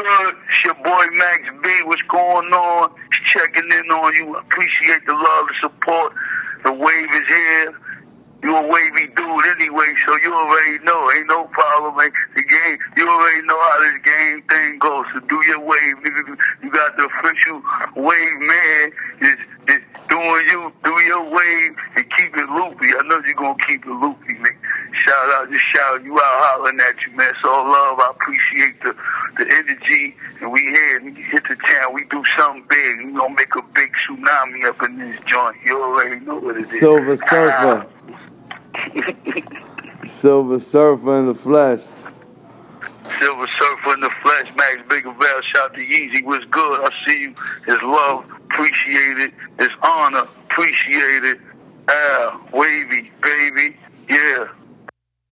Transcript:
good? It's your boy Max B. What's going on? Just checking in on you. Appreciate the love, the support. The wave is here. You a wavy dude anyway, so you already know. Ain't no problem. The game, you already know how this game thing goes. So do your wave. You got the official wave man. Just doing you. Do your wave and keep it loopy. I know you're going to keep it loopy, man. Shout out, just shout you out, hollering at you, man. It's all love. I appreciate the energy. And we here, we hit the town. We do something big. We gonna make a big tsunami up in this joint. You already know what it is. Silver Surfer. Silver Surfer in the flesh. Silver Surfer in the flesh. Max Bigavell. Shout to Yeezy. What's good? I see you. It's love. Appreciate it. It's honor. Appreciate it. Wavy, baby. Yeah.